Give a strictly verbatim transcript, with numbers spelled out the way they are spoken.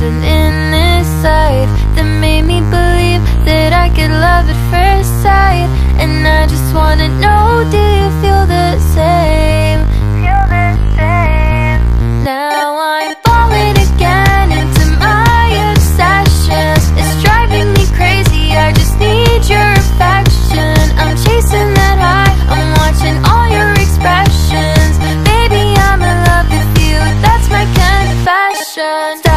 something in this life that made me believe that I could love at first sight. And I just wanna know, do you feel the same? Feel the same. Now I'm falling again into my obsession. It's driving me crazy, I just need your affection. I'm chasing that high, I'm watching all your expressions. Baby, I'm in love with you, that's my confession.